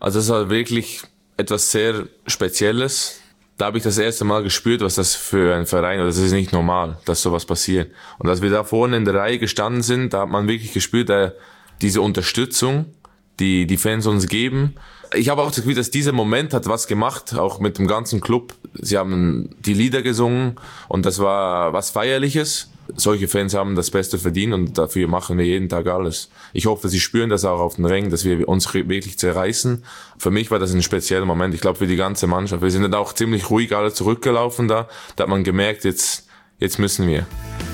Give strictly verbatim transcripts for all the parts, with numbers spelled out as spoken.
Also es war wirklich etwas sehr Spezielles. Da habe ich das erste Mal gespürt, was das für ein Verein ist. Das ist nicht normal, dass sowas passiert. Und als wir da vorne in der Reihe gestanden sind, da hat man wirklich gespürt, äh, diese Unterstützung, die die Fans uns geben. Ich habe auch das Gefühl, dass dieser Moment hat was gemacht, auch mit dem ganzen Club. Sie haben die Lieder gesungen und das war was Feierliches. Solche Fans haben das Beste verdient und dafür machen wir jeden Tag alles. Ich hoffe, sie spüren das auch auf den Rängen, dass wir uns wirklich zerreißen. Für mich war das ein spezieller Moment. Ich glaube, für die ganze Mannschaft. Wir sind dann auch ziemlich ruhig alle zurückgelaufen da. Da hat man gemerkt, jetzt, jetzt müssen wir.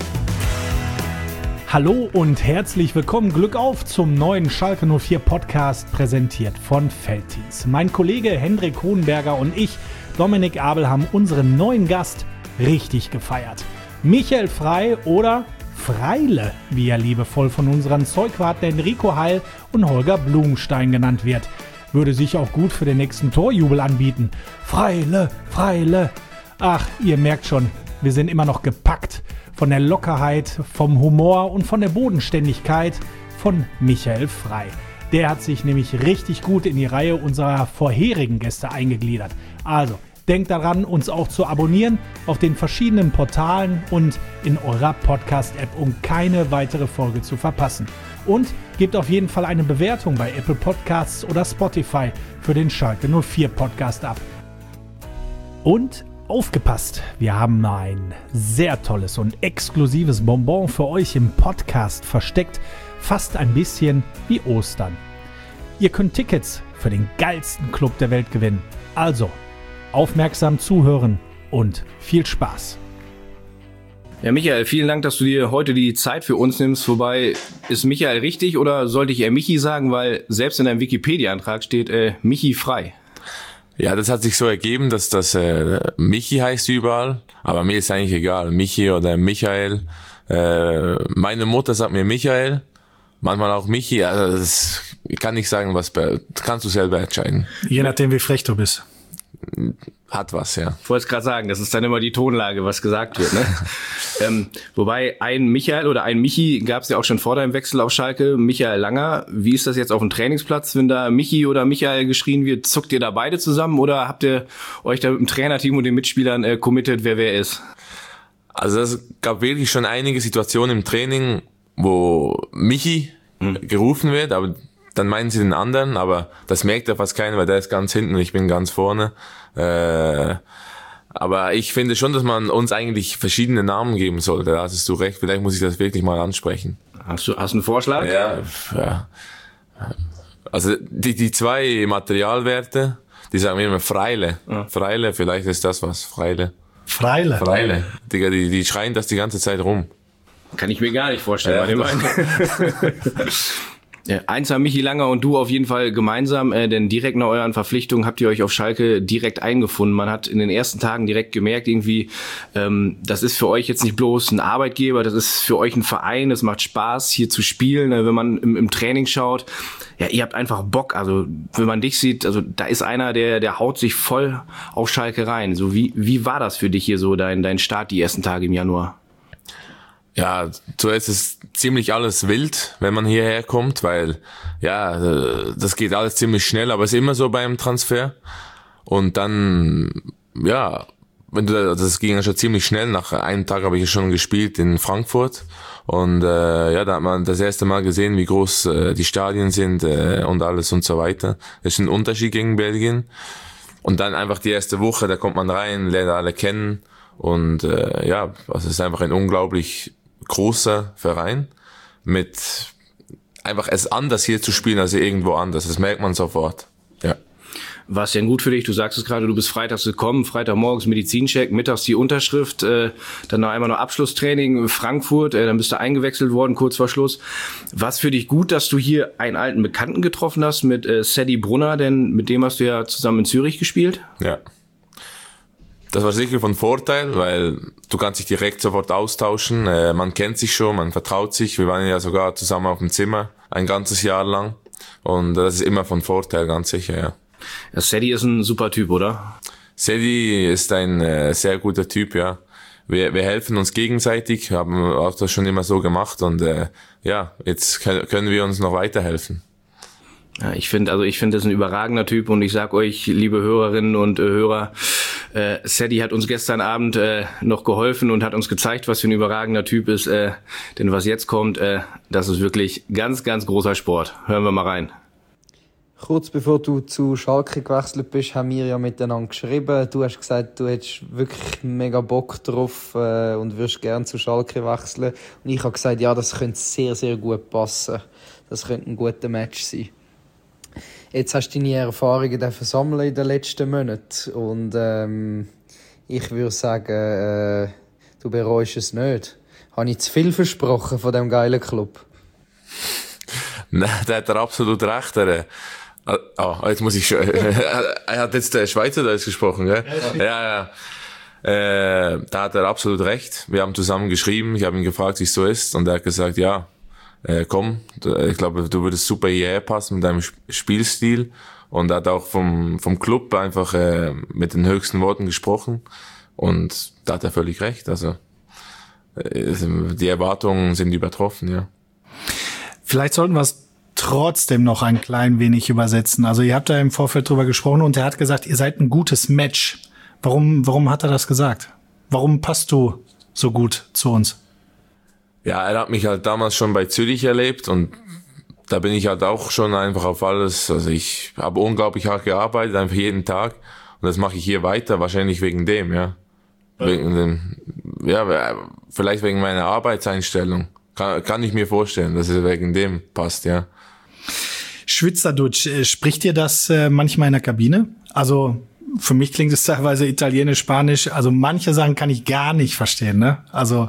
Hallo und herzlich willkommen. Glück auf zum neuen Schalke null vier Podcast, präsentiert von Felddienst. Mein Kollege Hendrik Hohenberger und ich, Dominik Abel, haben unseren neuen Gast richtig gefeiert. Michael Frey oder Freile, wie er liebevoll von unseren Zeugwarten Enrico Heil und Holger Blumenstein genannt wird. Würde sich auch gut für den nächsten Torjubel anbieten. Freile, Freile. Ach, ihr merkt schon, wir sind immer noch gepackt von der Lockerheit, vom Humor und von der Bodenständigkeit von Michael Frey. Der hat sich nämlich richtig gut in die Reihe unserer vorherigen Gäste eingegliedert. Also, denkt daran, uns auch zu abonnieren auf den verschiedenen Portalen und in eurer Podcast-App, um keine weitere Folge zu verpassen. Und gebt auf jeden Fall eine Bewertung bei Apple Podcasts oder Spotify für den Schalke null vier Podcast ab. Und aufgepasst, wir haben ein sehr tolles und exklusives Bonbon für euch im Podcast versteckt, fast ein bisschen wie Ostern. Ihr könnt Tickets für den geilsten Club der Welt gewinnen. Also, aufmerksam zuhören und viel Spaß. Ja, Michael, vielen Dank, dass du dir heute die Zeit für uns nimmst. Wobei, ist Michael richtig oder sollte ich eher Michi sagen, weil selbst in deinem Wikipedia-Antrag steht äh, Michi Frey. Ja, das hat sich so ergeben, dass das äh, Michi heißt überall, aber mir ist eigentlich egal, Michi oder Michael. Äh, meine Mutter sagt mir Michael, manchmal auch Michi, also das kann nicht sagen, was kannst du selber entscheiden. Je nachdem, wie frech du bist. Hat was, ja. Ich wollte es gerade sagen, das ist dann immer die Tonlage, was gesagt wird, ne? ähm, wobei ein Michael oder ein Michi gab es ja auch schon vor deinem Wechsel auf Schalke, Michael Langer. Wie ist das jetzt auf dem Trainingsplatz, wenn da Michi oder Michael geschrien wird? Zuckt ihr da beide zusammen oder habt ihr euch da mit dem Trainerteam und den Mitspielern äh, committed, wer wer ist? Also es gab wirklich schon einige Situationen im Training, wo Michi hm. gerufen wird, aber dann meinen sie den anderen, aber das merkt ja fast keiner, weil der ist ganz hinten und ich bin ganz vorne. Äh, aber ich finde schon, dass man uns eigentlich verschiedene Namen geben sollte. Da hast du recht, vielleicht muss ich das wirklich mal ansprechen. Hast du hast du einen Vorschlag? Ja, ja. Also die die zwei Materialwerte, die sagen mir immer Freile. Ja. Freile, vielleicht ist das was. Freile. Freile? Freile. Digga, die, die schreien das die ganze Zeit rum. Kann ich mir gar nicht vorstellen. Ja, bei dem einen. Ja, eins haben Michi Langer und du auf jeden Fall gemeinsam, äh, denn direkt nach euren Verpflichtungen habt ihr euch auf Schalke direkt eingefunden. Man hat in den ersten Tagen direkt gemerkt, irgendwie, ähm, das ist für euch jetzt nicht bloß ein Arbeitgeber, das ist für euch ein Verein, es macht Spaß, hier zu spielen, äh, wenn man im, im Training schaut. Ja, ihr habt einfach Bock, also wenn man dich sieht, also da ist einer, der der haut sich voll auf Schalke rein. So wie wie war das für dich hier so, dein dein Start die ersten Tage im Januar? Ja, zuerst ist ziemlich alles wild, wenn man hierher kommt, weil ja, das geht alles ziemlich schnell, aber es ist immer so beim Transfer. Und dann, ja, wenn du, das ging ja schon ziemlich schnell. Nach einem Tag habe ich schon gespielt in Frankfurt und äh, ja, da hat man das erste Mal gesehen, wie groß äh, die Stadien sind äh, und alles und so weiter. Das ist ein Unterschied gegen Belgien. Und dann einfach die erste Woche, da kommt man rein, lernt alle kennen und äh, ja, also es ist einfach ein unglaublich großer Verein mit einfach es anders hier zu spielen als irgendwo anders. Das merkt man sofort. Ja. War es denn gut für dich? Du sagst es gerade, du bist freitags gekommen, Freitagmorgens Medizincheck, mittags die Unterschrift, äh, dann noch einmal noch Abschlusstraining Frankfurt, äh, dann bist du eingewechselt worden kurz vor Schluss. War es für dich gut, dass du hier einen alten Bekannten getroffen hast mit äh, Sadie Brunner, denn mit dem hast du ja zusammen in Zürich gespielt? Ja. Das war sicher von Vorteil, weil du kannst dich direkt sofort austauschen. Äh, man kennt sich schon, man vertraut sich. Wir waren ja sogar zusammen auf dem Zimmer ein ganzes Jahr lang. Und das ist immer von Vorteil, ganz sicher, ja. Ja, Sadie ist ein super Typ, oder? Sadie ist ein äh, sehr guter Typ, ja. Wir, wir helfen uns gegenseitig, haben auch das schon immer so gemacht und äh, ja, jetzt können wir uns noch weiterhelfen. Ja, ich finde, also ich finde, das ist ein überragender Typ und ich sag euch, liebe Hörerinnen und äh, Hörer, äh, Sadie hat uns gestern Abend äh, noch geholfen und hat uns gezeigt, was für ein überragender Typ ist, äh, denn was jetzt kommt, äh, das ist wirklich ganz, ganz großer Sport. Hören wir mal rein. Kurz bevor du zu Schalke gewechselt bist, haben wir ja miteinander geschrieben. Du hast gesagt, du hättest wirklich mega Bock drauf äh, und würdest gerne zu Schalke wechseln. Und ich habe gesagt, ja, das könnte sehr, sehr gut passen. Das könnte ein guter Match sein. Jetzt hast du deine Erfahrungen sammeln in den letzten Monaten. Und ähm, ich würde sagen, äh, du bereust es nicht. Habe ich zu viel versprochen von diesem geilen Club? Nein, da hat er absolut recht. Er, oh, jetzt muss ich schon, er hat jetzt der Schweizerdeutsch gesprochen, gell? Ja, ja. Äh, da hat er absolut recht. Wir haben zusammen geschrieben, ich habe ihn gefragt, wie es so ist, und er hat gesagt, ja, äh, komm, ich glaube, du würdest super hierher passen mit deinem Spielstil, und er hat auch vom, vom Club einfach äh, mit den höchsten Worten gesprochen, und da hat er völlig recht. Also, äh, die Erwartungen sind übertroffen, ja. Vielleicht sollten wir es trotzdem noch ein klein wenig übersetzen. Also ihr habt da im Vorfeld drüber gesprochen und er hat gesagt, ihr seid ein gutes Match. Warum, warum hat er das gesagt? Warum passt du so gut zu uns? Ja, er hat mich halt damals schon bei Zürich erlebt, und da bin ich halt auch schon einfach auf alles, also ich habe unglaublich hart gearbeitet, einfach jeden Tag, und das mache ich hier weiter, wahrscheinlich wegen dem, ja. ja. Wegen dem, ja, vielleicht wegen meiner Arbeitseinstellung. Kann, kann ich mir vorstellen, dass es wegen dem passt, ja. Schweizerdeutsch, spricht ihr das äh, manchmal in der Kabine? Also für mich klingt es teilweise Italienisch, Spanisch. Also manche Sachen kann ich gar nicht verstehen, ne? Also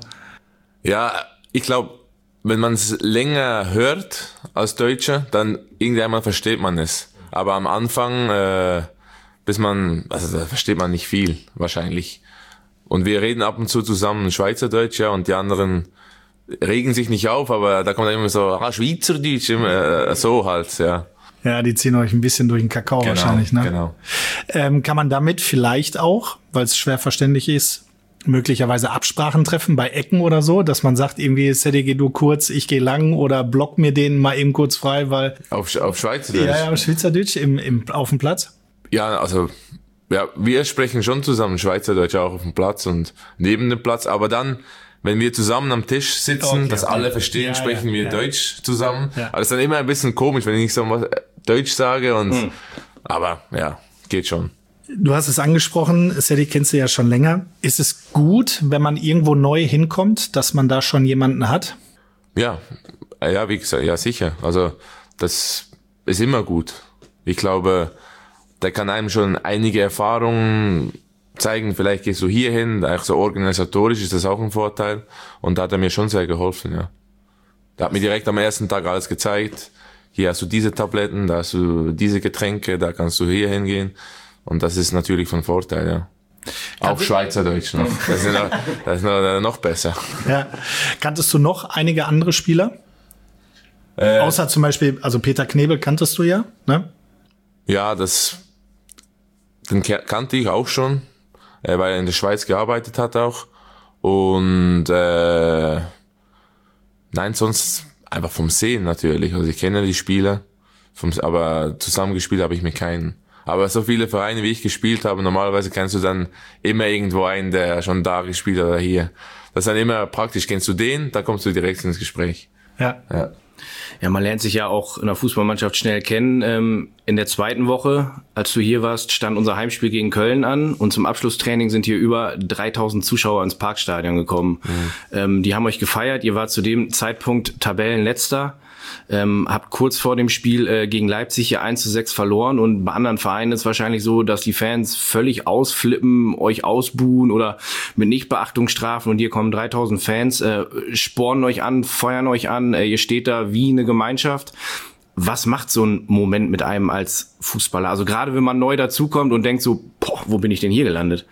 ja, ich glaube, wenn man es länger hört als Deutscher, dann irgendwann versteht man es. Aber am Anfang, äh, bis man, also da versteht man nicht viel wahrscheinlich. Und wir reden ab und zu zusammen Schweizerdeutsch, ja, und die anderen regen sich nicht auf, aber da kommt dann immer so, ah, Schweizerdeutsch, immer, äh, so halt, ja. Ja, die ziehen euch ein bisschen durch den Kakao genau, wahrscheinlich, ne? Genau. Ähm, kann man damit vielleicht auch, weil es schwer verständlich ist, möglicherweise Absprachen treffen bei Ecken oder so, dass man sagt, irgendwie, Sadie, geh du kurz, ich geh lang, oder block mir den mal eben kurz frei, weil... Auf, auf Schweizerdeutsch? Ja, ja, auf Schweizerdeutsch im, im, auf dem Platz? Ja, also, ja, wir sprechen schon zusammen Schweizerdeutsch auch auf dem Platz und neben dem Platz, aber dann, wenn wir zusammen am Tisch sitzen, okay, dass okay. alle verstehen, ja, sprechen ja, wir ja. Deutsch zusammen. Ja. Aber es ist dann immer ein bisschen komisch, wenn ich nicht so was Deutsch sage, und, hm. aber, ja, geht schon. Du hast es angesprochen, Sadie kennst du ja schon länger. Ist es gut, wenn man irgendwo neu hinkommt, dass man da schon jemanden hat? Ja, ja, wie gesagt, ja, sicher. Also, das ist immer gut. Ich glaube, der kann einem schon einige Erfahrungen zeigen. Vielleicht gehst du hier hin, auch so organisatorisch ist das auch ein Vorteil. Und da hat er mir schon sehr geholfen, ja. Der hat mir direkt am ersten Tag alles gezeigt. Hier hast du diese Tabletten, da hast du diese Getränke, da kannst du hier hingehen. Und das ist natürlich von Vorteil, ja. Auch Schweizerdeutsch noch. Das ist, noch, das ist noch, noch besser. Ja. Kanntest du noch einige andere Spieler? Äh, Außer zum Beispiel, also Peter Knebel kanntest du ja, ne? Ja, das, den kannte ich auch schon, weil er in der Schweiz gearbeitet hat auch. Und, äh, nein, sonst einfach vom Sehen natürlich. Also ich kenne die Spieler, vom, aber zusammengespielt habe ich mit keinen. Aber so viele Vereine, wie ich gespielt habe, normalerweise kennst du dann immer irgendwo einen, der schon da gespielt hat oder hier. Das ist dann immer praktisch. Kennst du den, da kommst du direkt ins Gespräch. Ja. Ja. Ja, man lernt sich ja auch in der Fußballmannschaft schnell kennen. Ähm, in der zweiten Woche, als du hier warst, stand unser Heimspiel gegen Köln an, und zum Abschlusstraining sind hier über dreitausend Zuschauer ins Parkstadion gekommen. Mhm. Ähm, die haben euch gefeiert. Ihr wart zu dem Zeitpunkt Tabellenletzter. Ähm, habt kurz vor dem Spiel äh, gegen Leipzig hier eins zu sechs verloren, und bei anderen Vereinen ist es wahrscheinlich so, dass die Fans völlig ausflippen, euch ausbuhen oder mit Nichtbeachtung strafen, und hier kommen dreitausend Fans, äh, spornen euch an, feuern euch an, äh, ihr steht da wie eine Gemeinschaft. Was macht so ein Moment mit einem als Fußballer? Also gerade wenn man neu dazukommt und denkt so, boah, wo bin ich denn hier gelandet?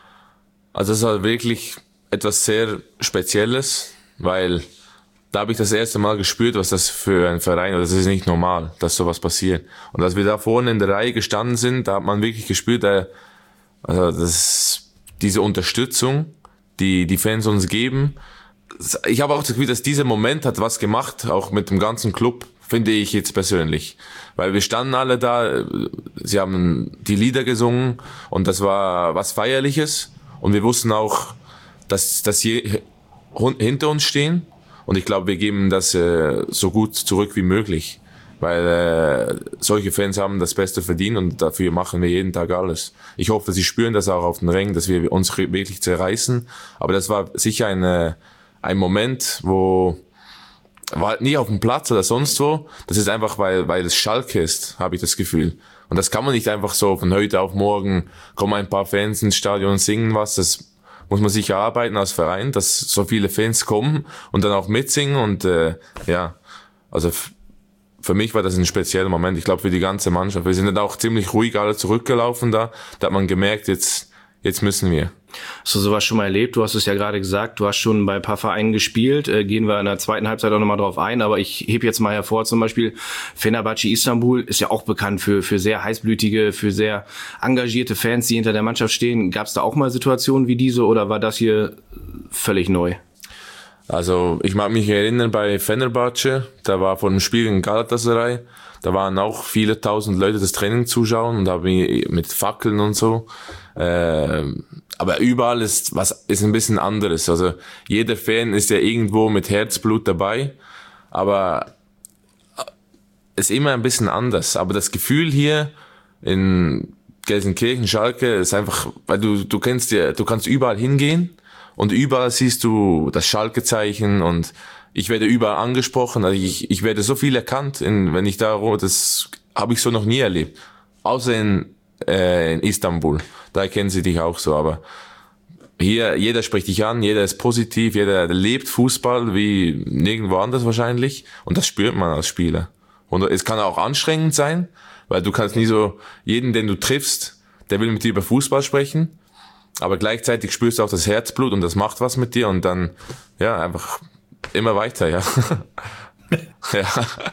Also es ist halt wirklich etwas sehr Spezielles, weil da habe ich das erste Mal gespürt, was das für ein Verein ist. Das ist nicht normal, dass sowas passiert. Und als wir da vorne in der Reihe gestanden sind, da hat man wirklich gespürt, äh, also das, diese Unterstützung, die die Fans uns geben. Ich habe auch das Gefühl, dass dieser Moment hat was gemacht, auch mit dem ganzen Club. finde ich jetzt persönlich. Weil wir standen alle da, sie haben die Lieder gesungen und das war was Feierliches und wir wussten auch, dass, dass sie hinter uns stehen und ich glaube, wir geben das äh, so gut zurück wie möglich. Weil äh, solche Fans haben das Beste verdient und dafür machen wir jeden Tag alles. Ich hoffe, sie spüren das auch auf den Rängen, dass wir uns wirklich zerreißen. Aber das war sicher eine, ein Moment, wo war halt nie auf dem Platz oder sonst wo. Das ist einfach, weil weil es Schalke ist, habe ich das Gefühl. Und das kann man nicht einfach so von heute auf morgen, kommen ein paar Fans ins Stadion und singen was. Das muss man sich erarbeiten als Verein, dass so viele Fans kommen und dann auch mitsingen. Und äh, ja, also für mich war das ein spezieller Moment. Ich glaube, für die ganze Mannschaft. Wir sind dann auch ziemlich ruhig alle zurückgelaufen da. Da hat man gemerkt, jetzt, jetzt müssen wir. Hast du sowas schon mal erlebt? Du hast es ja gerade gesagt, du hast schon bei ein paar Vereinen gespielt. Äh, gehen wir in der zweiten Halbzeit auch nochmal drauf ein. Aber ich hebe jetzt mal hervor, zum Beispiel Fenerbahce Istanbul ist ja auch bekannt für für sehr heißblütige, für sehr engagierte Fans, die hinter der Mannschaft stehen. Gab es da auch mal Situationen wie diese oder war das hier völlig neu? Also ich mag mich erinnern bei Fenerbahce, da war vor dem Spiel in Galatasaray, da waren auch viele tausend Leute das Training zuschauen und da mit Fackeln und so. Äh, aber überall ist was ist ein bisschen anderes. Also jeder Fan ist ja irgendwo mit Herzblut dabei, aber ist immer ein bisschen anders. Aber das Gefühl hier in Gelsenkirchen, Schalke ist einfach, weil du du kennst ja, du kannst überall hingehen. Und überall siehst du das Schalke-Zeichen und ich werde überall angesprochen. Also ich, ich werde so viel erkannt, in, wenn ich da, das habe ich so noch nie erlebt. Außer in, äh, in Istanbul. Da kennen sie dich auch so. Aber hier, jeder spricht dich an, jeder ist positiv, jeder lebt Fußball wie nirgendwo anders wahrscheinlich. Und das spürt man als Spieler. Und es kann auch anstrengend sein, weil du kannst nie so, jeden, den du triffst, der will mit dir über Fußball sprechen. Aber gleichzeitig spürst du auch das Herzblut und das macht was mit dir und dann, ja, einfach immer weiter, ja. ja.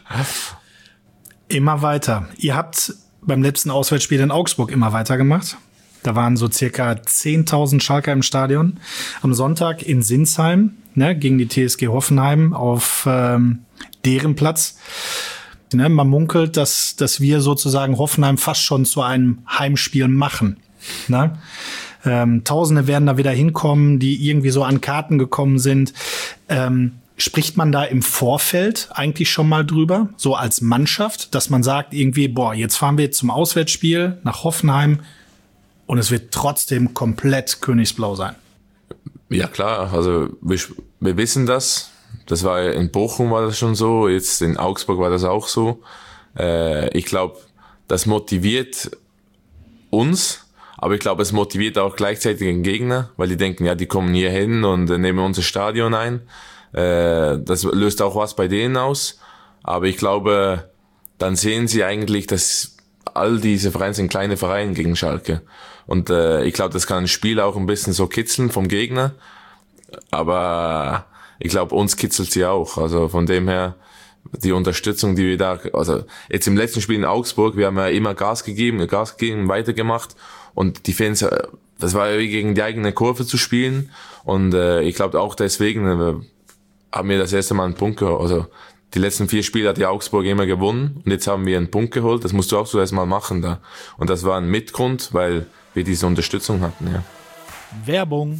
Immer weiter. Ihr habt beim letzten Auswärtsspiel in Augsburg immer weiter gemacht. Da waren so circa zehntausend Schalker im Stadion. Am Sonntag in Sinsheim, ne, gegen die T S G Hoffenheim auf ähm, deren Platz. Ne, man munkelt, dass, dass wir sozusagen Hoffenheim fast schon zu einem Heimspiel machen. Ne? Ähm, Tausende werden da wieder hinkommen, die irgendwie so an Karten gekommen sind. Ähm, spricht man da im Vorfeld eigentlich schon mal drüber, so als Mannschaft, dass man sagt irgendwie, boah, jetzt fahren wir zum Auswärtsspiel nach Hoffenheim und es wird trotzdem komplett königsblau sein? Ja klar, also wir, wir wissen das. Das war in Bochum war das schon so, jetzt in Augsburg war das auch so. Äh, ich glaube, das motiviert uns. Aber ich glaube, es motiviert auch gleichzeitig den Gegner, weil die denken, ja, die kommen hier hin und äh, nehmen unser Stadion ein. Äh, das löst auch was bei denen aus. Aber ich glaube, dann sehen sie eigentlich, dass all diese Vereine sind kleine Vereine gegen Schalke. Und äh, ich glaube, das kann ein Spiel auch ein bisschen so kitzeln vom Gegner. Aber ich glaube, uns kitzelt sie auch. Also von dem her, die Unterstützung, die wir da, also jetzt im letzten Spiel in Augsburg, wir haben ja immer Gas gegeben, Gas gegeben, weitergemacht. Und die Fans, das war ja wie gegen die eigene Kurve zu spielen. Und äh, ich glaube auch deswegen äh, haben wir das erste Mal einen Punkt geholt. Also die letzten vier Spiele hat die Augsburg immer gewonnen. Und jetzt haben wir einen Punkt geholt. Das musst du auch so erstmal machen da. Und das war ein Mitgrund, weil wir diese Unterstützung hatten, ja. Werbung.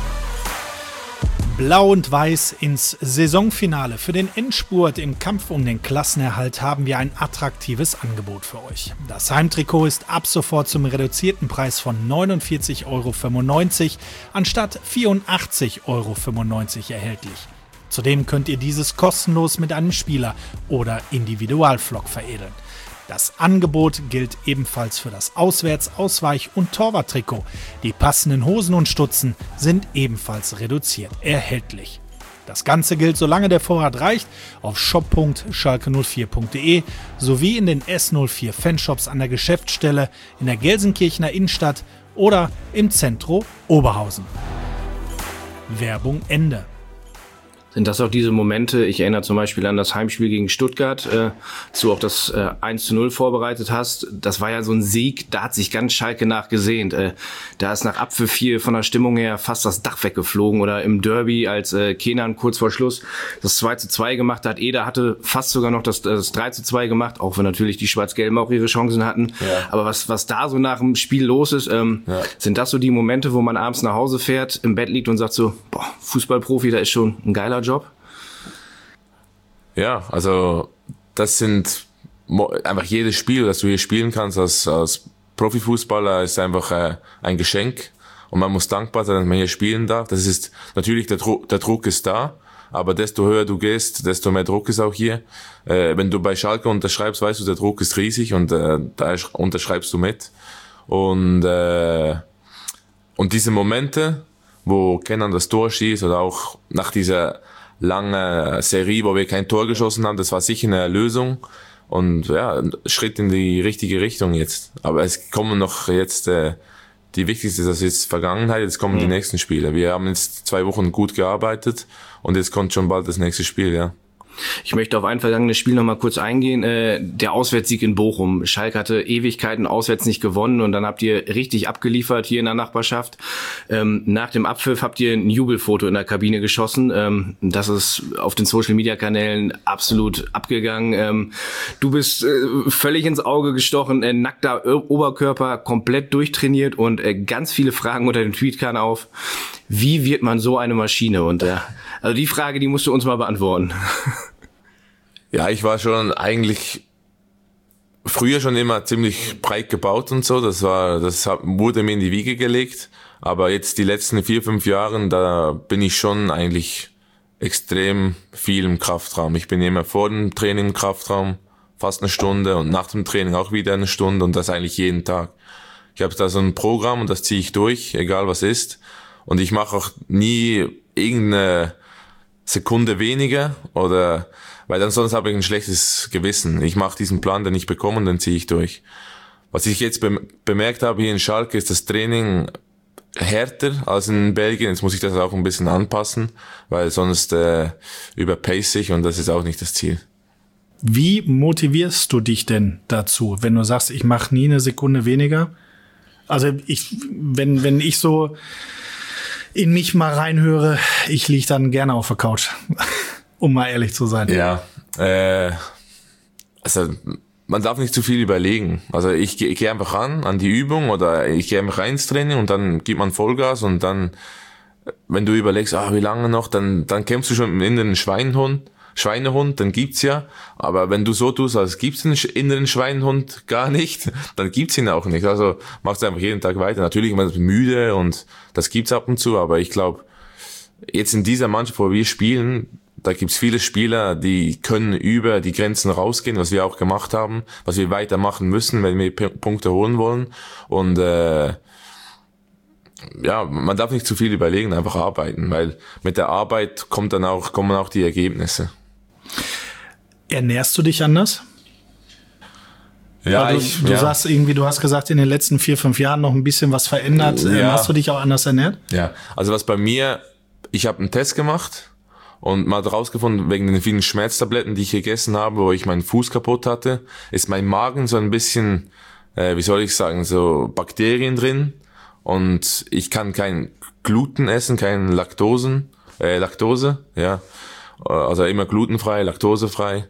Blau und Weiß ins Saisonfinale. Für den Endspurt im Kampf um den Klassenerhalt haben wir ein attraktives Angebot für euch. Das Heimtrikot ist ab sofort zum reduzierten Preis von neunundvierzig Euro fünfundneunzig anstatt vierundachtzig Euro fünfundneunzig erhältlich. Zudem könnt ihr dieses kostenlos mit einem Spieler oder Individualflock veredeln. Das Angebot gilt ebenfalls für das Auswärts-, Ausweich- und Torwarttrikot. Die passenden Hosen und Stutzen sind ebenfalls reduziert erhältlich. Das Ganze gilt, solange der Vorrat reicht, auf shop punkt schalke null vier punkt de sowie in den S null vier Fanshops an der Geschäftsstelle in der Gelsenkirchener Innenstadt oder im Zentro Oberhausen. Werbung Ende. Sind das auch diese Momente, ich erinnere zum Beispiel an das Heimspiel gegen Stuttgart, äh, dass du auch das äh, eins zu null vorbereitet hast. Das war ja so ein Sieg, da hat sich ganz Schalke nachgesehnt. Äh, da ist nach Abpfiff viel von der Stimmung her fast das Dach weggeflogen. Oder im Derby, als äh, Kenan kurz vor Schluss das zwei zu zwei gemacht hat. Eder hatte fast sogar noch das, das drei zu zwei gemacht, auch wenn natürlich die Schwarz-Gelben auch ihre Chancen hatten. Ja. Aber was was da so nach dem Spiel los ist, ähm, ja. sind das so die Momente, wo man abends nach Hause fährt, im Bett liegt und sagt so, boah, Fußballprofi, da ist schon ein geiler Job? Ja, also das sind einfach jedes Spiel, das du hier spielen kannst als, als Profifußballer, ist einfach äh, ein Geschenk und man muss dankbar sein, dass man hier spielen darf. Das ist natürlich, der, Dru- der Druck ist da, aber desto höher du gehst, desto mehr Druck ist auch hier. Äh, wenn du bei Schalke unterschreibst, weißt du, der Druck ist riesig und äh, da unterschreibst du mit. Und äh, und diese Momente, wo Kenan das Tor schießt oder auch nach dieser langen Serie, wo wir kein Tor geschossen haben, das war sicher eine Erlösung und ja, ein Schritt in die richtige Richtung jetzt. Aber es kommen noch jetzt, äh, die wichtigste, das ist Vergangenheit, jetzt kommen mhm. die nächsten Spiele. Wir haben jetzt zwei Wochen gut gearbeitet und jetzt kommt schon bald das nächste Spiel, ja. Ich möchte auf ein vergangenes Spiel noch mal kurz eingehen. Äh, der Auswärtssieg in Bochum. Schalke hatte Ewigkeiten auswärts nicht gewonnen und dann habt ihr richtig abgeliefert hier in der Nachbarschaft. Ähm, nach dem Abpfiff habt ihr ein Jubelfoto in der Kabine geschossen. Ähm, das ist auf den Social-Media-Kanälen absolut abgegangen. Ähm, du bist äh, völlig ins Auge gestochen, äh, nackter Oberkörper, komplett durchtrainiert und äh, ganz viele Fragen unter dem Tweet kamen auf. Wie wird man so eine Maschine? Und äh, also die Frage, die musst du uns mal beantworten. Ja, ich war schon eigentlich früher schon immer ziemlich breit gebaut und so. Das war, das wurde mir in die Wiege gelegt. Aber jetzt die letzten vier, fünf Jahren, da bin ich schon eigentlich extrem viel im Kraftraum. Ich bin immer vor dem Training im Kraftraum, fast eine Stunde und nach dem Training auch wieder eine Stunde und das eigentlich jeden Tag. Ich habe da so ein Programm und das ziehe ich durch, egal was ist. Und ich mache auch nie irgendeine Sekunde weniger oder, weil dann sonst habe ich ein schlechtes Gewissen. Ich mache diesen Plan, den ich bekomme und den ziehe ich durch. Was ich jetzt bemerkt habe hier in Schalke ist das Training härter als in Belgien. Jetzt muss ich das auch ein bisschen anpassen, weil sonst äh, überpace ich und das ist auch nicht das Ziel. Wie motivierst du dich denn dazu, wenn du sagst, ich mache nie eine Sekunde weniger? Also ich, wenn wenn ich so in mich mal reinhöre, ich liege dann gerne auf der Couch, um mal ehrlich zu sein. Ja, äh, also man darf nicht zu viel überlegen. Also ich, ich gehe einfach ran an die Übung oder ich gehe einfach rein ins Training und dann gibt man Vollgas und dann, wenn du überlegst, ah, wie lange noch, dann dann kämpfst du schon im inneren Schweinehund. Schweinehund, dann gibt's ja, aber wenn du so tust, als gibt's einen inneren Schweinehund gar nicht, dann gibt's ihn auch nicht. Also machst du einfach jeden Tag weiter. Natürlich man ist müde und das gibt's ab und zu, aber ich glaube, jetzt in dieser Mannschaft, wo wir spielen, da gibt's viele Spieler, die können über die Grenzen rausgehen, was wir auch gemacht haben, was wir weitermachen müssen, wenn wir P- Punkte holen wollen. Und äh, ja, man darf nicht zu viel überlegen, einfach arbeiten, weil mit der Arbeit kommt dann auch kommen auch die Ergebnisse. Ernährst du dich anders? Ja, du, ich, du ja. sagst irgendwie, du hast gesagt, in den letzten vier, fünf Jahren noch ein bisschen was verändert. Ja. Hast du dich auch anders ernährt? Ja, also was bei mir, ich habe einen Test gemacht und mal rausgefunden, wegen den vielen Schmerztabletten, die ich gegessen habe, wo ich meinen Fuß kaputt hatte, ist mein Magen so ein bisschen, äh, wie soll ich sagen, so Bakterien drin und ich kann kein Gluten essen, kein Laktosen, äh, Laktose, ja. Also immer glutenfrei, laktosefrei.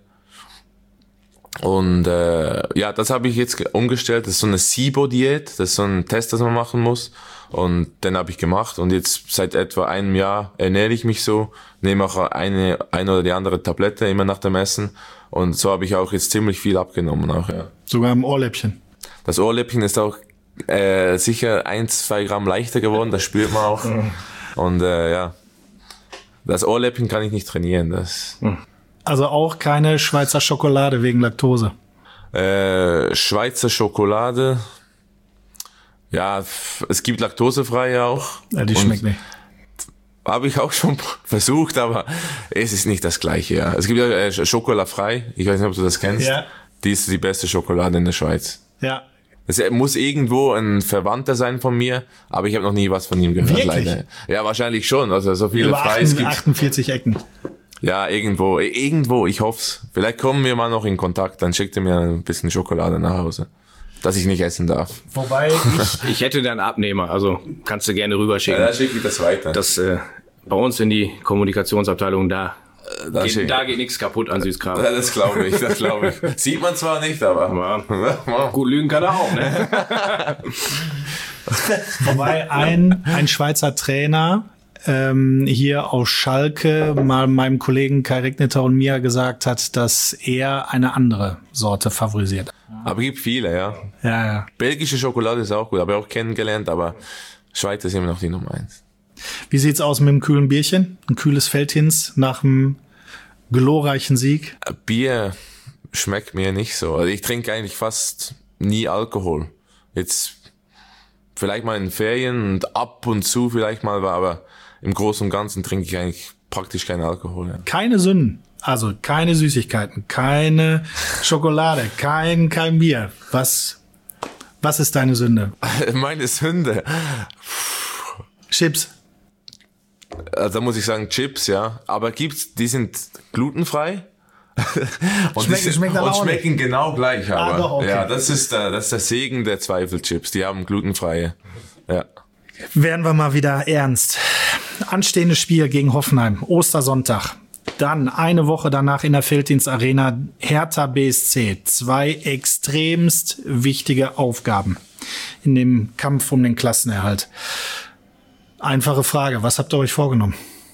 Und äh, ja, das habe ich jetzt umgestellt. Das ist so eine SIBO-Diät. Das ist so ein Test, das man machen muss. Und den habe ich gemacht. Und jetzt seit etwa einem Jahr ernähre ich mich so. Nehme auch eine, eine oder die andere Tablette immer nach dem Essen. Und so habe ich auch jetzt ziemlich viel abgenommen. Auch, ja. Sogar im Ohrläppchen. Das Ohrläppchen ist auch äh, sicher ein, zwei Gramm leichter geworden. Das spürt man auch. Und äh, ja. Das Ohrläppchen kann ich nicht trainieren. Das. Also auch keine Schweizer Schokolade wegen Laktose? Äh, Schweizer Schokolade. Ja, es gibt laktosefreie auch. Ja, die schmeckt nicht. Habe ich auch schon versucht, aber es ist nicht das Gleiche. Ja. Es gibt ja äh, Schokolafrei. Ich weiß nicht, ob du das kennst. Ja. Die ist die beste Schokolade in der Schweiz. Ja. Es muss irgendwo ein Verwandter sein von mir, aber ich habe noch nie was von ihm gehört. Wirklich? Leider. Ja, wahrscheinlich schon. Also so viele Über Freies gibt. achtundvierzig Ecken. Ja, irgendwo, irgendwo, ich hoff's. Vielleicht kommen wir mal noch in Kontakt, dann schickt er mir ein bisschen Schokolade nach Hause, dass ich nicht essen darf. Wobei ich, Ich hätte da einen Abnehmer, also kannst du gerne rüberschicken. Ja, dann schicke ich das weiter. Das äh, bei uns in die Kommunikationsabteilung, da, Da geht, schick- da geht nichts kaputt an Süßkram. Ja, das glaube ich, das glaube ich. Sieht man zwar nicht, aber... Ja. Gut lügen kann er auch, ne? wobei ein, ein Schweizer Trainer ähm, hier auf Schalke mal meinem Kollegen Kai Regneter und mir gesagt hat, dass er eine andere Sorte favorisiert. Aber gibt viele, ja. Ja, ja. Belgische Schokolade ist auch gut, habe ich auch kennengelernt, aber Schweiz ist immer noch die Nummer eins. Wie sieht's aus mit dem kühlen Bierchen? Ein kühles Feldhins nach einem glorreichen Sieg? Bier schmeckt mir nicht so. Also ich trinke eigentlich fast nie Alkohol. Jetzt vielleicht mal in Ferien und ab und zu vielleicht mal, aber im Großen und Ganzen trinke ich eigentlich praktisch keinen Alkohol. Ja. Keine Sünden, also keine Süßigkeiten, keine Schokolade, kein, kein Bier. Was, was ist deine Sünde? Meine Sünde. Chips. Also da muss ich sagen Chips, ja. Aber gibt's, die sind glutenfrei. und Schmecken- die sind, schmecken aber und auch schmecken genau gleich, aber Ah, doch, okay. ja, das ist der, das ist der Segen der Zweifelchips. Die haben glutenfreie. Ja. Werden wir mal wieder ernst. Anstehendes Spiel gegen Hoffenheim, Ostersonntag. Dann eine Woche danach in der Felddienst Arena Hertha B S C. Zwei extremst wichtige Aufgaben in dem Kampf um den Klassenerhalt. Einfache Frage, was habt ihr euch vorgenommen?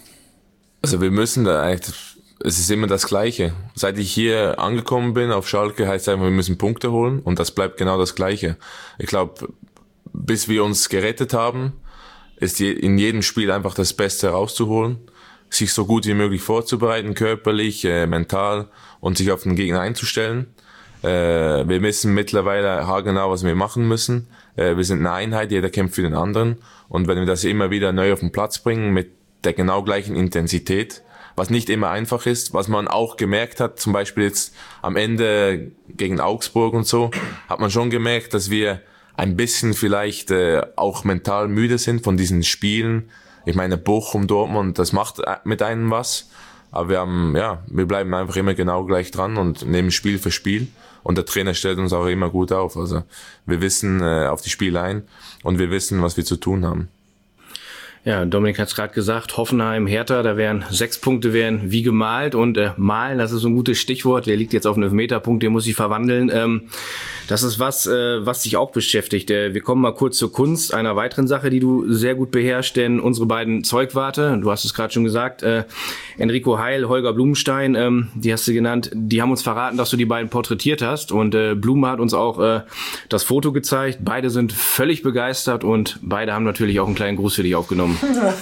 Also wir müssen da eigentlich, es ist immer das Gleiche. Seit ich hier angekommen bin auf Schalke, heißt es einfach, wir müssen Punkte holen und das bleibt genau das Gleiche. Ich glaube, bis wir uns gerettet haben, ist je, in jedem Spiel einfach das Beste rauszuholen, sich so gut wie möglich vorzubereiten, körperlich, äh, mental und sich auf den Gegner einzustellen. Äh, wir wissen mittlerweile haargenau, was wir machen müssen. Äh, wir sind eine Einheit, jeder kämpft für den anderen. Und wenn wir das immer wieder neu auf den Platz bringen, mit der genau gleichen Intensität, was nicht immer einfach ist, was man auch gemerkt hat, zum Beispiel jetzt am Ende gegen Augsburg und so, hat man schon gemerkt, dass wir ein bisschen vielleicht äh, auch mental müde sind von diesen Spielen. Ich meine, Bochum, Dortmund, das macht mit einem was. Aber wir haben, ja, wir bleiben einfach immer genau gleich dran und nehmen Spiel für Spiel. Und der Trainer stellt uns auch immer gut auf. Also wir wissen äh, auf die Spiele ein und wir wissen, was wir zu tun haben. Ja, Dominik hat es gerade gesagt, Hoffenheim, Hertha, da wären sechs Punkte wären wie gemalt und äh, malen, das ist so ein gutes Stichwort, der liegt jetzt auf einem Elfmeterpunkt, den muss ich verwandeln. Ähm, das ist was, äh, was dich auch beschäftigt. Äh, wir kommen mal kurz zur Kunst, einer weiteren Sache, die du sehr gut beherrschst, denn unsere beiden Zeugwarte, du hast es gerade schon gesagt, äh, Enrico Heil, Holger Blumenstein, ähm, die hast du genannt, die haben uns verraten, dass du die beiden porträtiert hast und äh, Blume hat uns auch äh, das Foto gezeigt. Beide sind völlig begeistert und beide haben natürlich auch einen kleinen Gruß für dich aufgenommen.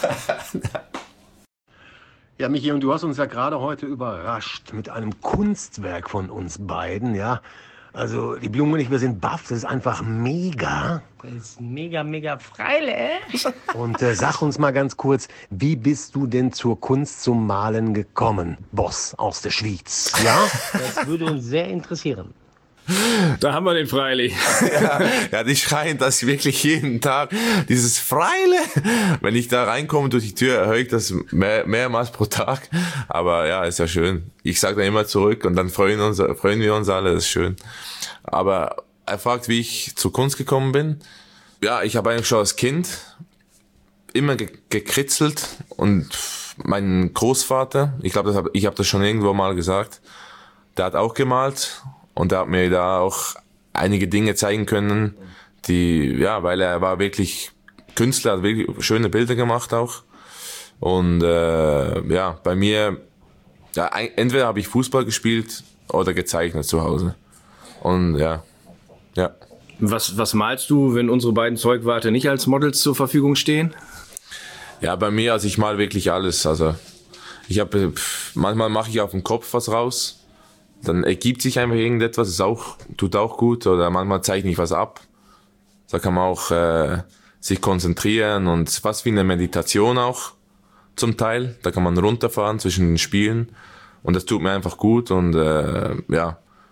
Ja, Michi, und du hast uns ja gerade heute überrascht mit einem Kunstwerk von uns beiden, ja. Also, die Blumen und ich, wir sind baff, das ist einfach mega. Das ist mega, mega freile, ey. Und äh, sag uns mal ganz kurz, wie bist du denn zur Kunst zum Malen gekommen, Boss aus der Schweiz, ja? Das würde uns sehr interessieren. Da haben wir den Freilich. Ja, ja, die schreien das wirklich jeden Tag. Dieses Freile. Wenn ich da reinkomme durch die Tür, höre ich das mehr, mehrmals pro Tag. Aber ja, ist ja schön. Ich sage dann immer zurück und dann freuen, uns, freuen wir uns alle. Das ist schön. Aber er fragt, wie ich zur Kunst gekommen bin. Ja, ich habe eigentlich schon als Kind immer ge- gekritzelt und mein Großvater, ich glaube, hab, ich habe das schon irgendwo mal gesagt, der hat auch gemalt. Und er hat mir da auch einige Dinge zeigen können, die, ja, weil er war wirklich Künstler, hat wirklich schöne Bilder gemacht auch. Und äh, ja, bei mir, ja, entweder habe ich Fußball gespielt oder gezeichnet zu Hause. Und ja, ja. Was, was malst du, wenn unsere beiden Zeugwarte nicht als Models zur Verfügung stehen? Ja, bei mir, also ich mal wirklich alles. Also ich habe, manchmal mache ich auf dem Kopf was raus. Dann ergibt sich einfach irgendetwas, ist auch, tut auch gut, oder manchmal zeichne ich was ab. Da kann man auch äh, sich konzentrieren und fast wie eine Meditation auch zum Teil. Da kann man runterfahren zwischen den Spielen und das tut mir einfach gut und äh, ja,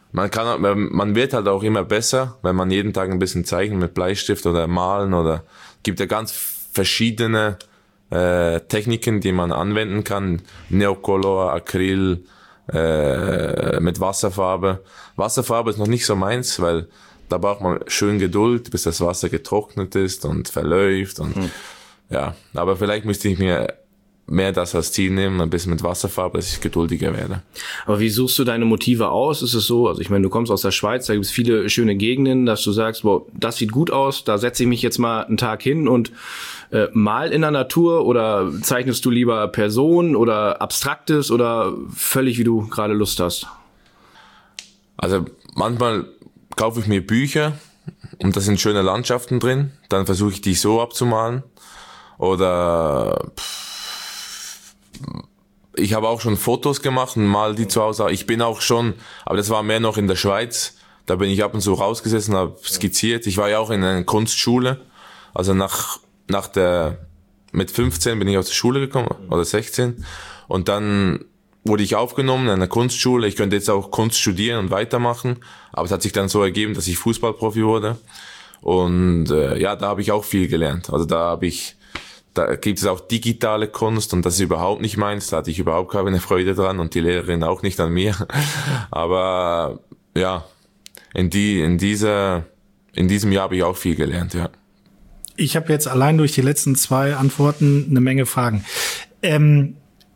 man kann, man wird halt auch immer besser, wenn man jeden Tag ein bisschen zeichnet mit Bleistift oder malen oder gibt ja ganz verschiedene äh, Techniken, die man anwenden kann. Neocolor, Acryl, äh, mit Wasserfarbe. Wasserfarbe ist noch nicht so meins, weil da braucht man schön Geduld, bis das Wasser getrocknet ist und verläuft und hm. ja, aber vielleicht müsste ich mir mehr das als Ziel nehmen, ein bisschen mit Wasserfarbe, dass ich geduldiger werde. Aber wie suchst du deine Motive aus? Ist es so, also ich meine, du kommst aus der Schweiz, da gibt es viele schöne Gegenden, dass du sagst, wow, das sieht gut aus, da setze ich mich jetzt mal einen Tag hin und äh, mal in der Natur, oder zeichnest du lieber Personen oder Abstraktes oder völlig wie du gerade Lust hast? Also manchmal kaufe ich mir Bücher und da sind schöne Landschaften drin, dann versuche ich die so abzumalen. Oder pff, ich habe auch schon Fotos gemacht und mal die zu Hause. Ich bin auch schon, aber das war mehr noch in der Schweiz, da bin ich ab und zu rausgesessen, habe skizziert. Ich war ja auch in einer Kunstschule, also nach nach der mit fünfzehn bin ich aus der Schule gekommen oder sechzehn und dann wurde ich aufgenommen in einer Kunstschule. Ich könnte jetzt auch Kunst studieren und weitermachen, aber es hat sich dann so ergeben, dass ich Fußballprofi wurde und äh, ja, da habe ich auch viel gelernt. Also da habe ich Da gibt es auch digitale Kunst und das ist überhaupt nicht meins, da hatte ich überhaupt keine Freude dran und die Lehrerin auch nicht an mir. Aber ja, in die in dieser in diesem Jahr habe ich auch viel gelernt, ja. Ich habe jetzt allein durch die letzten zwei Antworten eine Menge Fragen. Ähm,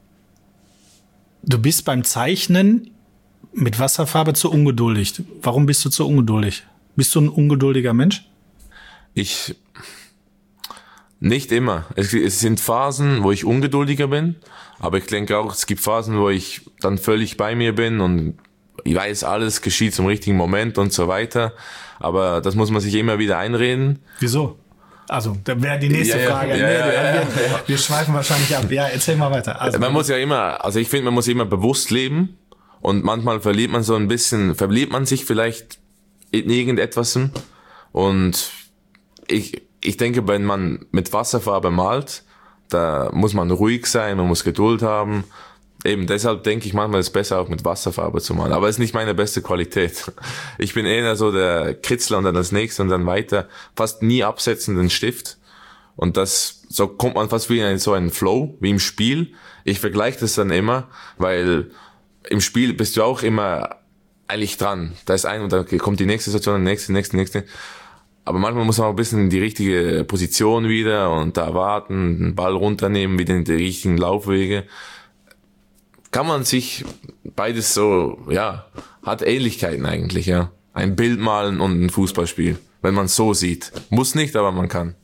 du bist beim Zeichnen mit Wasserfarbe zu ungeduldig. Warum bist du zu ungeduldig? Bist du ein ungeduldiger Mensch? Ich Nicht immer. Es, es sind Phasen, wo ich ungeduldiger bin, aber ich denke auch, es gibt Phasen, wo ich dann völlig bei mir bin und ich weiß, alles geschieht zum richtigen Moment und so weiter, aber das muss man sich immer wieder einreden. Wieso? Also, da wäre die nächste ja, Frage. Ja, ja, ja, ja, ja. Wir, wir schweifen wahrscheinlich ab. Ja, erzähl mal weiter. Also, man muss ja immer, also ich finde, man muss immer bewusst leben und manchmal verliert man so ein bisschen, verliert man sich vielleicht in irgendetwas und ich Ich denke, wenn man mit Wasserfarbe malt, da muss man ruhig sein, man muss Geduld haben. Eben deshalb denke ich manchmal, ist es besser auch mit Wasserfarbe zu malen. Aber es ist nicht meine beste Qualität. Ich bin eher so der Kritzler und dann das nächste und dann weiter. Fast nie absetzen den Stift. Und das, so kommt man fast wie in so einen Flow, wie im Spiel. Ich vergleiche das dann immer, weil im Spiel bist du auch immer eigentlich dran. Da ist ein und dann kommt die nächste Situation, die nächste, die nächste, die nächste. Aber manchmal muss man auch ein bisschen in die richtige Position wieder und da warten, den Ball runternehmen, wieder in die richtigen Laufwege. Kann man sich beides so, ja, hat Ähnlichkeiten eigentlich, ja. Ein Bild malen und ein Fußballspiel, wenn man es so sieht. Muss nicht, aber man kann.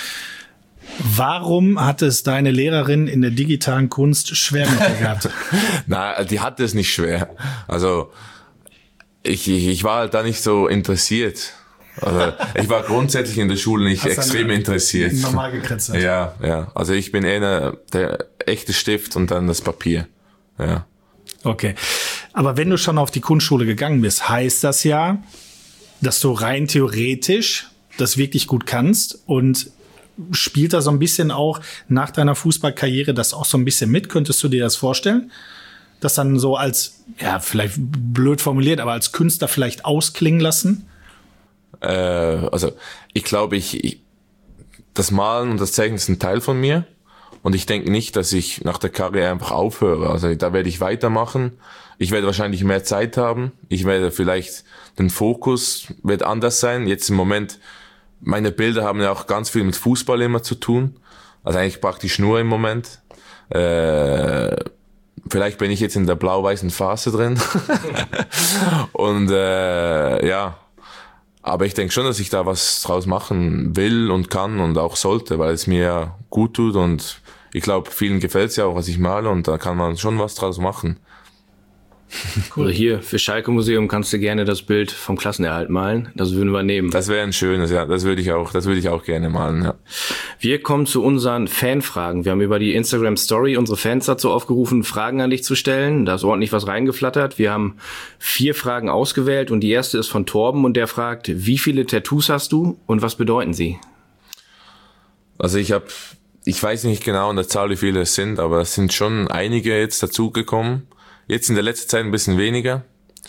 Warum hat es deine Lehrerin in der digitalen Kunst schwer mit dir gehabt? Na, die hatte es nicht schwer. Also, ich, ich, ich war halt da nicht so interessiert. Also ich war grundsätzlich in der Schule nicht Hast extrem interessiert. Normal gekritzelt. Ja, ja. Also ich bin eher der echte Stift und dann das Papier. Ja. Okay. Aber wenn du schon auf die Kunstschule gegangen bist, heißt das ja, dass du rein theoretisch das wirklich gut kannst und spielt da so ein bisschen auch nach deiner Fußballkarriere das auch so ein bisschen mit? Könntest du dir das vorstellen? Das dann so als, ja, vielleicht blöd formuliert, aber als Künstler vielleicht ausklingen lassen? Äh, also ich glaube, ich, ich das Malen und das Zeichnen ist ein Teil von mir und ich denke nicht, dass ich nach der Karriere einfach aufhöre. Also da werde ich weitermachen. Ich werde wahrscheinlich mehr Zeit haben. Ich werde vielleicht, den Fokus wird anders sein. Jetzt im Moment, meine Bilder haben ja auch ganz viel mit Fußball immer zu tun. Also eigentlich praktisch nur im Moment. Äh, vielleicht bin ich jetzt in der blau-weißen Phase drin. Und äh, ja, aber ich denke schon, dass ich da was draus machen will und kann und auch sollte, weil es mir gut tut und ich glaube, vielen gefällt es ja auch, was ich male und da kann man schon was draus machen. Cool. Also hier für Schalke Museum kannst du gerne das Bild vom Klassenerhalt malen. Das würden wir nehmen. Das wäre ein schönes, ja. Das würde ich auch, das würde ich auch gerne malen, ja. Wir kommen zu unseren Fanfragen. Wir haben über die Instagram Story unsere Fans dazu aufgerufen, Fragen an dich zu stellen. Da ist ordentlich was reingeflattert. Wir haben vier Fragen ausgewählt und die erste ist von Torben und der fragt, wie viele Tattoos hast du und was bedeuten sie? Also ich habe, ich weiß nicht genau an der Zahl, wie viele es sind, aber es sind schon einige jetzt dazugekommen. Jetzt in der letzten Zeit ein bisschen weniger.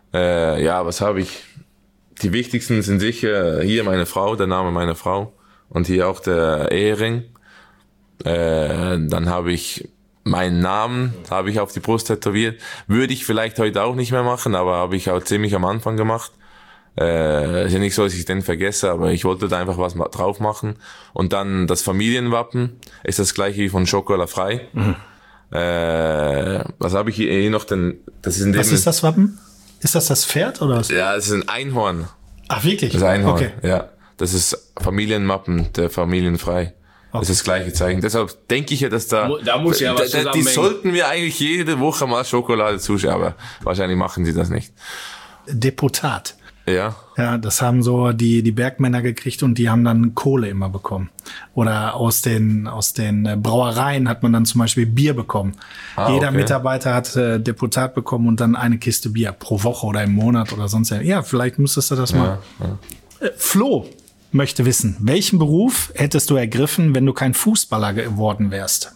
Äh, ja, was habe ich? Die wichtigsten sind sicher hier meine Frau, der Name meiner Frau und hier auch der Ehering. Äh, dann habe ich meinen Namen, habe ich auf die Brust tätowiert. Würde ich vielleicht heute auch nicht mehr machen, aber habe ich auch ziemlich am Anfang gemacht. Äh, ist ja nicht so, dass ich den vergesse, aber ich wollte da einfach was drauf machen. Und dann das Familienwappen ist das gleiche wie von Chocolat frei. Mhm. Äh, was habe ich hier noch denn? Das ist in dem was ist das Wappen? Ist das das Pferd oder was? Ja, es ist ein Einhorn. Ach, wirklich? Das ist ein Einhorn, okay. Ja. Das ist Familienwappen der Familienfrei. Okay. Das ist das gleiche Zeichen. Deshalb denke ich ja, dass da... Da muss ja was da, Die sollten wir eigentlich jede Woche mal Schokolade zuschauen, aber wahrscheinlich machen sie das nicht. Deputat. Ja. Ja, das haben so die, die Bergmänner gekriegt und die haben dann Kohle immer bekommen. Oder aus den, aus den Brauereien hat man dann zum Beispiel Bier bekommen. Ah, Jeder okay. Mitarbeiter hat äh, Deputat bekommen und dann eine Kiste Bier pro Woche oder im Monat oder sonst. Ja, vielleicht müsstest du das ja, mal. Ja. Äh, Flo möchte wissen, welchen Beruf hättest du ergriffen, wenn du kein Fußballer geworden wärst?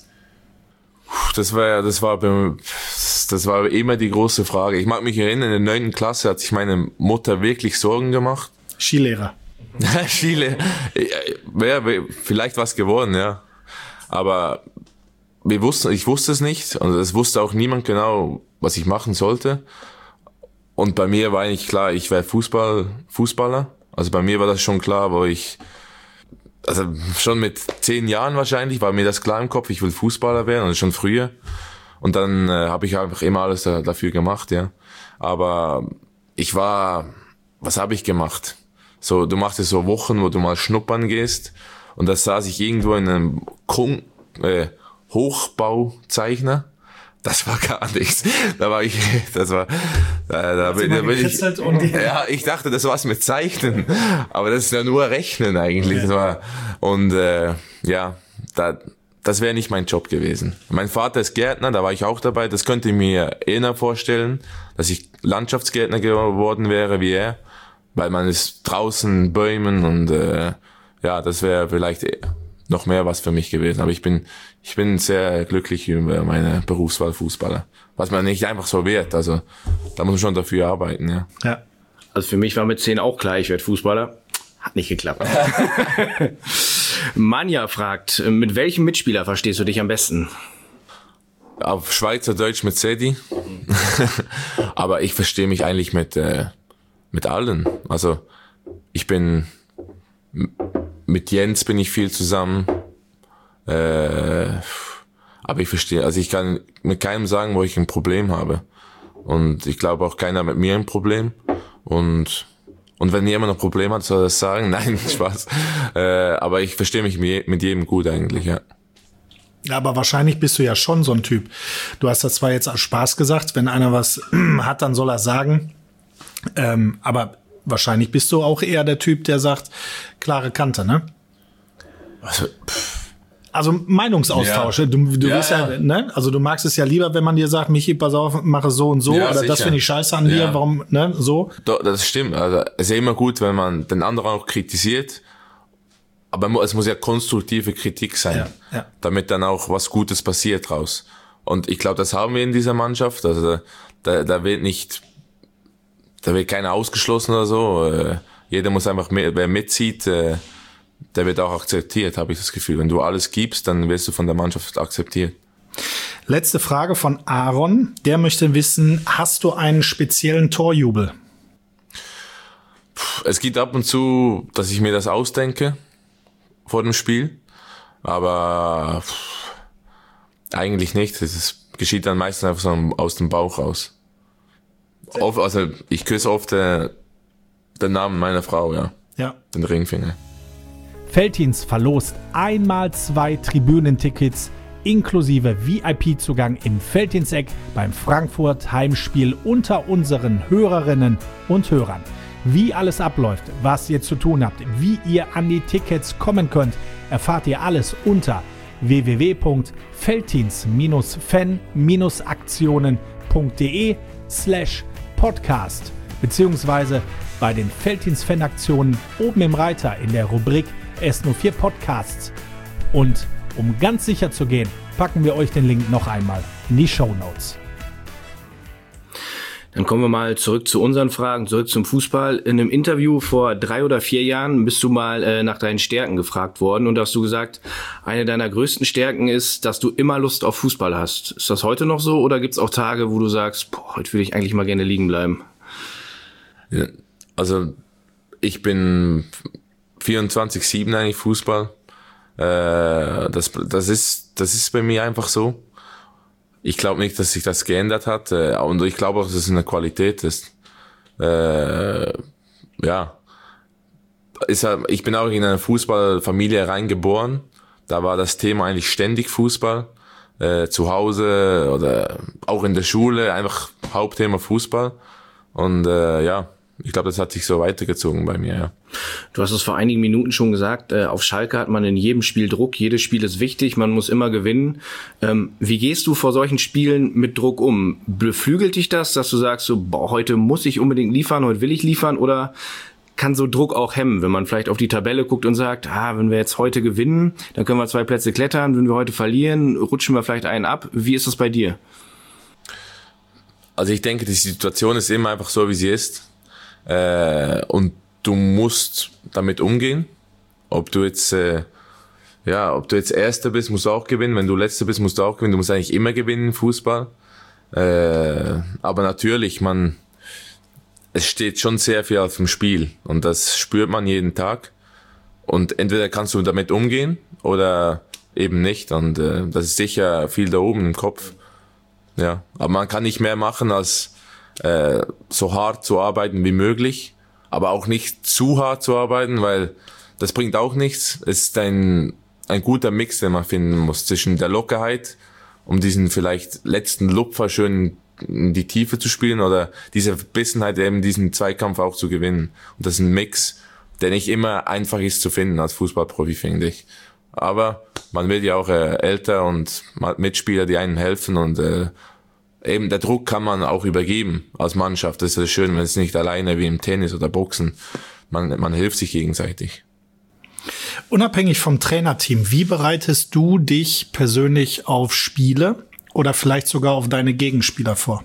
Das war ja, das war, das war immer die große Frage. Ich mag mich erinnern, in der neunten Klasse hat sich meine Mutter wirklich Sorgen gemacht. Skilehrer. Skilehrer. Wäre vielleicht was geworden, ja. Aber wir wussten, ich wusste es nicht und es wusste auch niemand genau, was ich machen sollte. Und bei mir war eigentlich klar, ich wäre Fußball, Fußballer. Also bei mir war das schon klar, wo ich, also schon mit zehn Jahren wahrscheinlich, war mir das klar im Kopf, ich will Fußballer werden, und schon früher. Und dann äh, habe ich einfach immer alles da, dafür gemacht, ja. Aber ich war, was habe ich gemacht? So, du machst es so Wochen, wo du mal schnuppern gehst, und da saß ich irgendwo in einem Kung, äh, Hochbauzeichner. Das war gar nichts. Da war ich, das war, da, da, bin, da bin ich, und ja, ich dachte, das war's mit Zeichnen, aber das ist ja nur Rechnen eigentlich. Ja. Das war, und äh, ja, da, das wäre nicht mein Job gewesen. Mein Vater ist Gärtner, da war ich auch dabei. Das könnte ich mir eher vorstellen, dass ich Landschaftsgärtner geworden wäre wie er, weil man ist draußen, Bäumen, und äh, ja, das wäre vielleicht noch mehr was für mich gewesen. Aber ich bin ich bin sehr glücklich über meine Berufswahl Fußballer. Was man nicht einfach so wird. Also da muss man schon dafür arbeiten, ja. Ja. Also für mich war mit zehn auch klar, ich werde Fußballer. Hat nicht geklappt. Manja fragt, mit welchem Mitspieler verstehst du dich am besten? Auf Schweizerdeutsch mit Sedi. Aber ich verstehe mich eigentlich mit, äh, mit allen. Also ich bin, mit Jens bin ich viel zusammen. Äh, aber ich verstehe, also ich kann mit keinem sagen, wo ich ein Problem habe. Und ich glaube auch keiner mit mir ein Problem. Und Und wenn jemand ein Problem hat, soll er das sagen. Nein, Spaß. Äh, aber ich verstehe mich mit jedem gut eigentlich, ja. Ja, aber wahrscheinlich bist du ja schon so ein Typ. Du hast das zwar jetzt als Spaß gesagt, wenn einer was hat, dann soll er sagen. Ähm, aber wahrscheinlich bist du auch eher der Typ, der sagt, klare Kante, ne? Also, pff. Also Meinungsaustausche. Ja. Du, du ja, bist ja, ja, ne? Also du magst es ja lieber, wenn man dir sagt, Michi, pass auf, mache so und so, ja, oder sicher. das finde ich scheiße an dir, ja. warum, ne? So. Doch, das stimmt. Also es ist ja immer gut, wenn man den anderen auch kritisiert. Aber es muss ja konstruktive Kritik sein, ja, ja. damit dann auch was Gutes passiert draus. Und ich glaube, das haben wir in dieser Mannschaft. Also da, da wird nicht, da wird keiner ausgeschlossen oder so. Äh, jeder muss einfach, mit, wer mitzieht, äh, der wird auch akzeptiert, habe ich das Gefühl. Wenn du alles gibst, dann wirst du von der Mannschaft akzeptiert. Letzte Frage von Aaron. Der möchte wissen, hast du einen speziellen Torjubel? Es gibt ab und zu, dass ich mir das ausdenke vor dem Spiel. Aber pff, eigentlich nicht. Es geschieht dann meistens einfach so aus dem Bauch raus. Oft, also ich küsse oft äh, den Namen meiner Frau, ja. Ja. Den Ringfinger. Veltins verlost einmal zwei Tribünentickets inklusive V I P-Zugang im Veltinseck beim Frankfurt-Heimspiel unter unseren Hörerinnen und Hörern. Wie alles abläuft, was ihr zu tun habt, wie ihr an die Tickets kommen könnt, erfahrt ihr alles unter w w w punkt veltins fan aktionen punkt de slash podcast beziehungsweise bei den Veltins-Fan-Aktionen oben im Reiter in der Rubrik S null vier Podcasts. Und um ganz sicher zu gehen, packen wir euch den Link noch einmal in die Shownotes. Dann kommen wir mal zurück zu unseren Fragen, zurück zum Fußball. In einem Interview vor drei oder vier Jahren bist du mal äh, nach deinen Stärken gefragt worden und hast du gesagt, eine deiner größten Stärken ist, dass du immer Lust auf Fußball hast. Ist das heute noch so oder gibt es auch Tage, wo du sagst, boah, heute würde ich eigentlich mal gerne liegen bleiben? Ja, also ich bin vierundzwanzig sieben eigentlich Fußball. Äh, das, das ist, das ist bei mir einfach so. Ich glaube nicht, dass sich das geändert hat. Äh, und ich glaube auch, dass es eine Qualität ist. Äh, ja. Ist, ich bin auch in eine Fußballfamilie reingeboren. Da war das Thema eigentlich ständig Fußball. Äh, zu Hause oder auch in der Schule einfach Hauptthema Fußball. Und äh, ja, ich glaube, das hat sich so weitergezogen bei mir, ja. Du hast es vor einigen Minuten schon gesagt, äh, auf Schalke hat man in jedem Spiel Druck, jedes Spiel ist wichtig, man muss immer gewinnen. Ähm, wie gehst du vor solchen Spielen mit Druck um? Beflügelt dich das, dass du sagst, so, boah, heute muss ich unbedingt liefern, heute will ich liefern, oder kann so Druck auch hemmen, wenn man vielleicht auf die Tabelle guckt und sagt, ah, wenn wir jetzt heute gewinnen, dann können wir zwei Plätze klettern, wenn wir heute verlieren, rutschen wir vielleicht einen ab. Wie ist das bei dir? Also ich denke, die Situation ist immer einfach so, wie sie ist. Äh, und du musst damit umgehen. Ob du jetzt, äh, ja, ob du jetzt Erster bist, musst du auch gewinnen. Wenn du Letzter bist, musst du auch gewinnen. Du musst eigentlich immer gewinnen im Fußball. Äh, aber natürlich, man, es steht schon sehr viel auf dem Spiel und das spürt man jeden Tag. Und entweder kannst du damit umgehen oder eben nicht. Und äh, das ist sicher viel da oben im Kopf. Ja, aber man kann nicht mehr machen als äh, so hart zu arbeiten wie möglich, aber auch nicht zu hart zu arbeiten, weil das bringt auch nichts. Es ist ein ein guter Mix, den man finden muss zwischen der Lockerheit, um diesen vielleicht letzten Lupfer schön in die Tiefe zu spielen, oder diese Verbissenheit, eben diesen Zweikampf auch zu gewinnen. Und das ist ein Mix, der nicht immer einfach ist zu finden als Fußballprofi, finde ich. Aber man will ja auch äh, älter und Mitspieler, die einem helfen, und äh, eben der Druck kann man auch übergeben als Mannschaft. Das ist schön, wenn es nicht alleine wie im Tennis oder Boxen. Man, man hilft sich gegenseitig. Unabhängig vom Trainerteam, wie bereitest du dich persönlich auf Spiele oder vielleicht sogar auf deine Gegenspieler vor?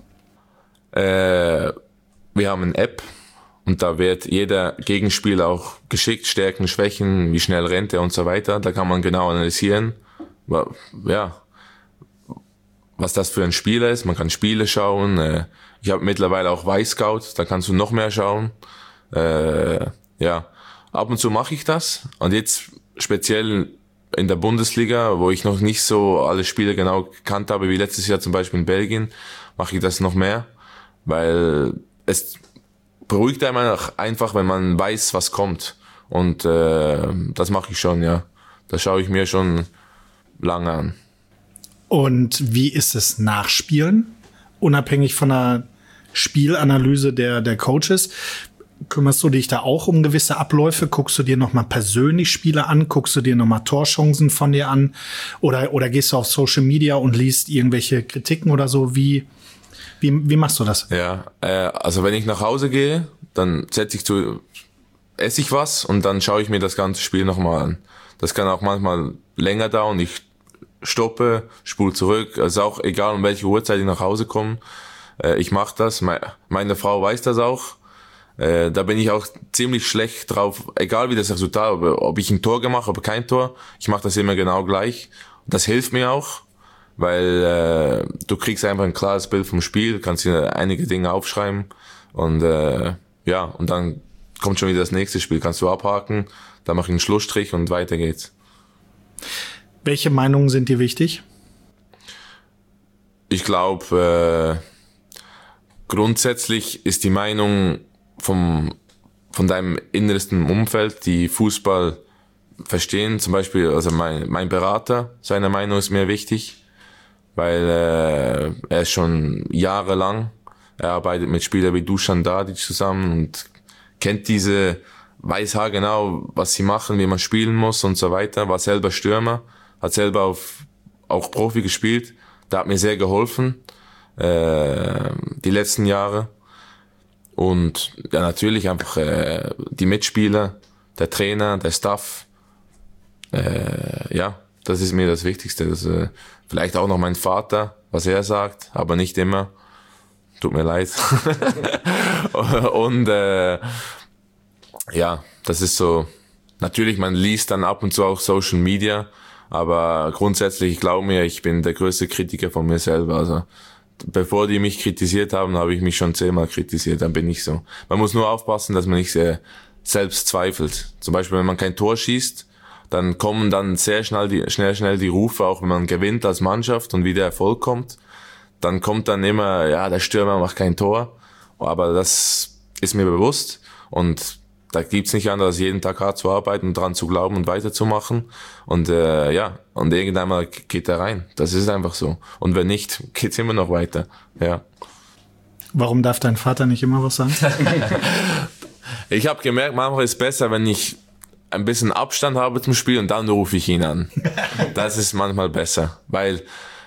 Äh, wir haben eine App und da wird jeder Gegenspieler auch geschickt, Stärken, Schwächen, wie schnell rennt er und so weiter. Da kann man genau analysieren, ja, was das für ein Spieler ist. Man kann Spiele schauen. Ich habe mittlerweile auch Y-Scout, da kannst du noch mehr schauen. Äh, ja, ab und zu mache ich das. Und jetzt speziell in der Bundesliga, wo ich noch nicht so alle Spiele genau gekannt habe, wie letztes Jahr zum Beispiel in Belgien, mache ich das noch mehr, weil es beruhigt einem einfach, wenn man weiß, was kommt. Und äh, das mache ich schon, ja. Das schaue ich mir schon lange an. Und wie ist es Nachspielen? Unabhängig von der Spielanalyse der, der Coaches, kümmerst du dich da auch um gewisse Abläufe? Guckst du dir nochmal persönlich Spiele an? Guckst du dir nochmal Torchancen von dir an? Oder, oder gehst du auf Social Media und liest irgendwelche Kritiken oder so? Wie, wie, wie machst du das? Ja, äh, also wenn ich nach Hause gehe, dann setze ich zu, esse ich was und dann schaue ich mir das ganze Spiel nochmal an. Das kann auch manchmal länger dauern. Ich stoppe, spule zurück. Also auch egal, um welche Uhrzeit ich nach Hause komme. Äh, ich mache das. Me- meine Frau weiß das auch. Äh, da bin ich auch ziemlich schlecht drauf, egal wie das Resultat, ob, ob ich ein Tor gemacht habe oder kein Tor, ich mache das immer genau gleich. Das hilft mir auch, weil äh, du kriegst einfach ein klares Bild vom Spiel, kannst dir einige Dinge aufschreiben und äh, ja, und dann kommt schon wieder das nächste Spiel, kannst du abhaken, dann mache ich einen Schlussstrich und weiter geht's. Welche Meinungen sind dir wichtig? Ich glaube, äh, grundsätzlich ist die Meinung vom von deinem innersten Umfeld, die Fußball verstehen, zum Beispiel, also mein mein Berater, seine Meinung ist mir wichtig, weil äh, er ist schon jahrelang, er arbeitet mit Spielern wie Dusan Tadic zusammen und kennt diese, weiß genau, was sie machen, wie man spielen muss und so weiter, war selber Stürmer, hat selber auf, auch Profi gespielt, der hat mir sehr geholfen, äh, die letzten Jahre. Und ja, natürlich einfach äh, die Mitspieler, der Trainer, der Staff. Äh, ja, das ist mir das Wichtigste. Das, äh, vielleicht auch noch mein Vater, was er sagt, aber nicht immer. tut mir leid. Und äh, ja, das ist so, natürlich, man liest dann ab und zu auch Social Media, aber grundsätzlich, ich glaube mir, ich bin der größte Kritiker von mir selber. Also bevor die mich kritisiert haben, habe ich mich schon zehnmal kritisiert, dann bin ich so. Man muss nur aufpassen, dass man nicht sehr selbst zweifelt. Zum Beispiel, wenn man kein Tor schießt, dann kommen dann sehr schnell die, schnell, schnell die Rufe, auch wenn man gewinnt als Mannschaft und wie der Erfolg kommt. Dann kommt dann immer, ja, der Stürmer macht kein Tor. Aber das ist mir bewusst und da gibt's nicht anders, als jeden Tag hart zu arbeiten und dran zu glauben und weiterzumachen. Und äh, ja, und irgendwann mal geht er rein. Das ist einfach so. Und wenn nicht, geht's immer noch weiter. Ja. Warum darf dein Vater nicht immer was sagen? Ich habe gemerkt, manchmal ist es besser, wenn ich ein bisschen Abstand habe zum Spiel und dann rufe ich ihn an. Das ist manchmal besser, weil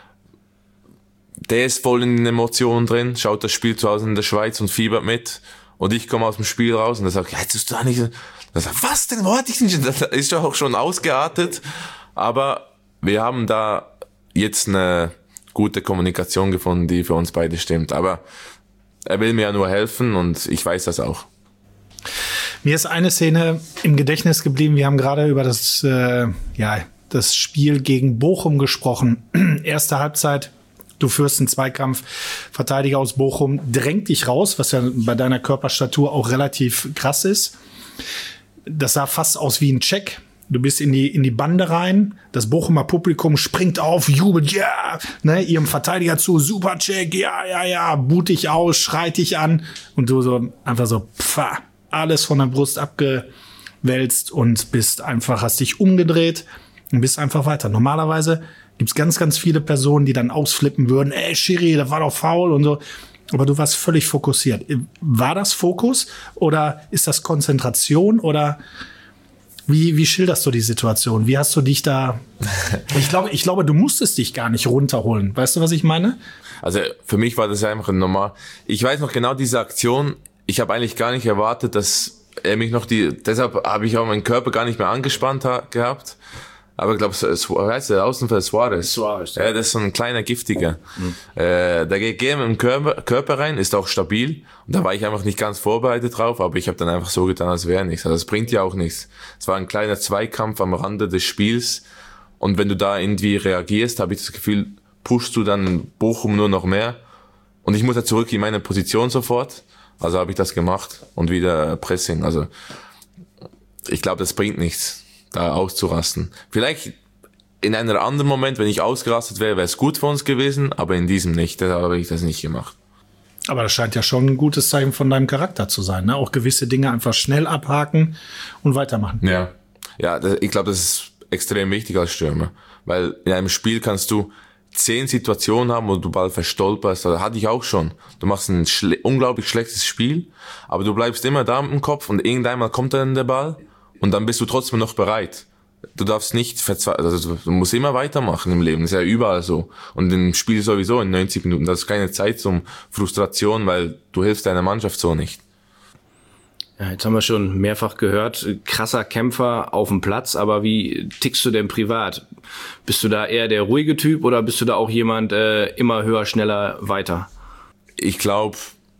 der ist voll in den Emotionen drin, schaut das Spiel zu Hause in der Schweiz und fiebert mit. Und ich komme aus dem Spiel raus und er sagt, ja, jetzt ist du da nicht. Er sagt, was denn, wo hatte ich nicht? Das ist doch auch schon ausgeartet. Aber wir haben da jetzt eine gute Kommunikation gefunden, die für uns beide stimmt. Aber er will mir ja nur helfen und ich weiß das auch. Mir ist eine Szene im Gedächtnis geblieben. Wir haben gerade über das, äh, ja, das Spiel gegen Bochum gesprochen. Erste Halbzeit. Du führst einen Zweikampf, Verteidiger aus Bochum drängt dich raus, was ja bei deiner Körperstatur auch relativ krass ist. Das sah fast aus wie ein Check. Du bist in die, in die Bande rein, das Bochumer Publikum springt auf, jubelt, ja, yeah! Ne, ihrem Verteidiger zu, super Check, ja, ja, ja, buht dich aus, schreit dich an und du so einfach so, pfah, alles von der Brust abgewälzt und bist einfach, hast dich umgedreht und bist einfach weiter. Normalerweise gibt's ganz, ganz viele Personen, die dann ausflippen würden, ey, Schiri, das war doch faul und so. Aber du warst völlig fokussiert. War das Fokus oder ist das Konzentration oder wie, wie schilderst du die Situation? Wie hast du dich da, ich glaube, ich glaube, du musstest dich gar nicht runterholen. Weißt du, was ich meine? Also für mich war das einfach normal. Ich weiß noch genau diese Aktion. Ich habe eigentlich gar nicht erwartet, dass er mich noch die, deshalb habe ich auch meinen Körper gar nicht mehr angespannt ha- gehabt. Aber ich glaube, heißt der Außenfeld Suarez. Suarez, ja. Ja, das ist so ein kleiner Giftiger. Mhm. Äh, der geht gerne mit dem Körper, Körper rein, ist auch stabil. Und da war ich einfach nicht ganz vorbereitet drauf, aber ich habe dann einfach so getan, als wäre nichts. Also das bringt ja auch nichts. Es war ein kleiner Zweikampf am Rande des Spiels. Und wenn du da irgendwie reagierst, habe ich das Gefühl, pushst du dann Bochum nur noch mehr. Und ich muss ja zurück in meine Position sofort. Also habe ich das gemacht und wieder Pressing. Also ich glaube, das bringt nichts, da auszurasten. Vielleicht in einem anderen Moment, wenn ich ausgerastet wäre, wäre es gut für uns gewesen, aber in diesem nicht, da habe ich das nicht gemacht. Aber das scheint ja schon ein gutes Zeichen von deinem Charakter zu sein, ne? Auch gewisse Dinge einfach schnell abhaken und weitermachen. Ja, ja, das, ich glaube, das ist extrem wichtig als Stürmer, weil in einem Spiel kannst du zehn Situationen haben, wo du Ball verstolperst, das hatte ich auch schon. Du machst ein schle- unglaublich schlechtes Spiel, aber du bleibst immer da im Kopf und irgendeinmal kommt dann der Ball und dann bist du trotzdem noch bereit. Du darfst nicht verzweifeln, also du musst immer weitermachen im Leben, das ist ja überall so. Und im Spiel sowieso in neunzig Minuten, das ist keine Zeit zum Frustration, weil du hilfst deiner Mannschaft so nicht. Ja, jetzt haben wir schon mehrfach gehört, krasser Kämpfer auf dem Platz, aber wie tickst du denn privat? Bist du da eher der ruhige Typ oder bist du da auch jemand äh, immer höher, schneller, weiter? Ich glaube,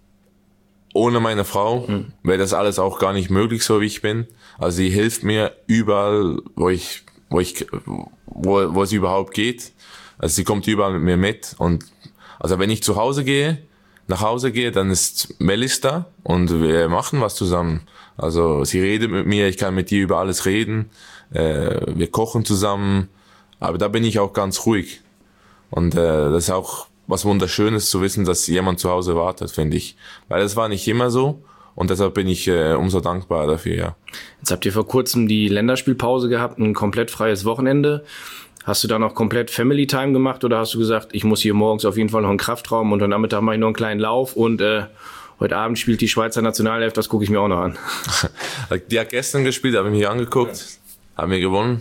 ohne meine Frau hm. wäre das alles auch gar nicht möglich, so wie ich bin. Also sie hilft mir überall, wo ich, wo ich, wo, wo es überhaupt geht. Also sie kommt überall mit mir mit und also wenn ich zu Hause gehe, nach Hause gehe, dann ist Melis da und wir machen was zusammen. Also sie redet mit mir, ich kann mit ihr über alles reden, äh, wir kochen zusammen, aber da bin ich auch ganz ruhig. Und äh, das ist auch was Wunderschönes zu wissen, dass jemand zu Hause wartet, finde ich. Weil das war nicht immer so und deshalb bin ich äh, umso dankbar dafür, ja. Jetzt habt ihr vor kurzem die Länderspielpause gehabt, ein komplett freies Wochenende. Hast du da noch komplett Family Time gemacht oder hast du gesagt, ich muss hier morgens auf jeden Fall noch einen Kraftraum und heute Nachmittag mache ich noch einen kleinen Lauf und äh, heute Abend spielt die Schweizer Nationalelf, das gucke ich mir auch noch an. Die hat gestern gespielt, habe ich mich angeguckt, haben wir gewonnen.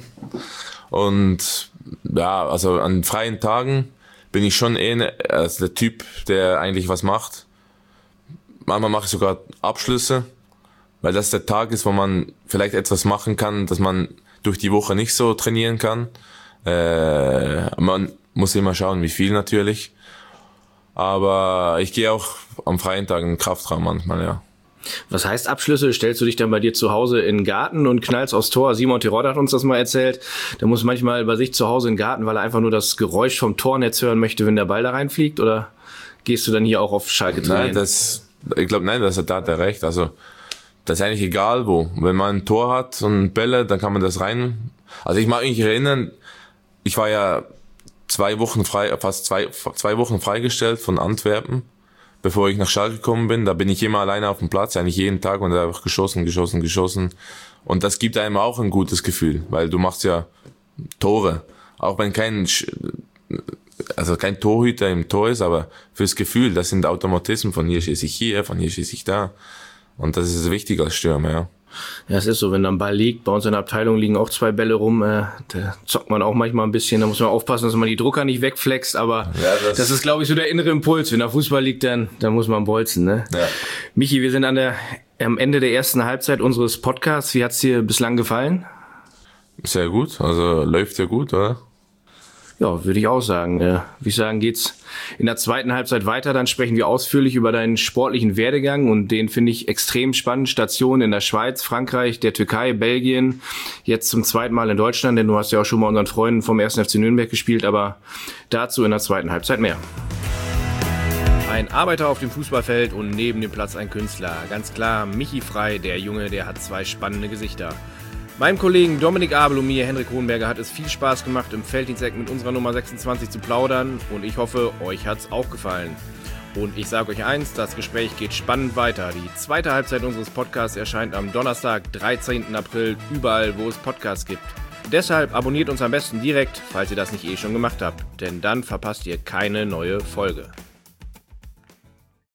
Und ja, also an freien Tagen bin ich schon eh also der Typ, der eigentlich was macht. Manchmal mache ich sogar Abschlüsse, weil das der Tag ist, wo man vielleicht etwas machen kann, dass man durch die Woche nicht so trainieren kann. Äh, man muss immer schauen, wie viel natürlich. Aber ich gehe auch am freien Tag in den Kraftraum manchmal, ja. Was heißt Abschlüsse? Stellst du dich dann bei dir zu Hause in den Garten und knallst aufs Tor? Simon Terodde hat uns das mal erzählt. Der muss manchmal bei sich zu Hause in den Garten, weil er einfach nur das Geräusch vom Tornetz hören möchte, wenn der Ball da reinfliegt? Oder gehst du dann hier auch auf Schalke trainieren? Nein, das, ich glaube, nein, das hat, da hat er recht. Also, das ist eigentlich egal wo. Wenn man ein Tor hat und Bälle, dann kann man das rein. Also ich mag mich erinnern, ich war ja zwei Wochen frei, fast zwei, zwei Wochen freigestellt von Antwerpen, bevor ich nach Schalke gekommen bin. Da bin ich immer alleine auf dem Platz, eigentlich jeden Tag, und da habe ich geschossen, geschossen, geschossen. Und das gibt einem auch ein gutes Gefühl, weil du machst ja Tore. Auch wenn kein, also kein Torhüter im Tor ist, aber fürs Gefühl, das sind Automatismen, von hier schieße ich hier, von hier schieße ich da. Und das ist wichtig als Stürmer, ja. Ja, es ist so, wenn da ein Ball liegt, bei uns in der Abteilung liegen auch zwei Bälle rum, äh, da zockt man auch manchmal ein bisschen, da muss man aufpassen, dass man die Drucker nicht wegflext, aber ja, das, das ist, glaube ich, so der innere Impuls. Wenn der Fußball liegt, dann, dann muss man bolzen, ne? Ja. Michi, wir sind an der, am Ende der ersten Halbzeit unseres Podcasts. Wie hat's dir bislang gefallen? Sehr gut, also läuft ja gut, oder? Ja, würde ich auch sagen. Äh, wie ich sagen, geht's in der zweiten Halbzeit weiter. Dann sprechen wir ausführlich über deinen sportlichen Werdegang, und den finde ich extrem spannend. Stationen in der Schweiz, Frankreich, der Türkei, Belgien, jetzt zum zweiten Mal in Deutschland, denn du hast ja auch schon mal unseren Freunden vom ersten F C Nürnberg gespielt, aber dazu in der zweiten Halbzeit mehr. Ein Arbeiter auf dem Fußballfeld und neben dem Platz ein Künstler. Ganz klar, Michi Frei, der Junge, der hat zwei spannende Gesichter. Meinem Kollegen Dominik Abel und mir, Hendrik Kronenberger, hat es viel Spaß gemacht, im Felddiensteck mit unserer Nummer sechsundzwanzig zu plaudern, und ich hoffe, euch hat's auch gefallen. Und ich sage euch eins, das Gespräch geht spannend weiter. Die zweite Halbzeit unseres Podcasts erscheint am Donnerstag, dreizehnten April, überall, wo es Podcasts gibt. Deshalb abonniert uns am besten direkt, falls ihr das nicht eh schon gemacht habt, denn dann verpasst ihr keine neue Folge.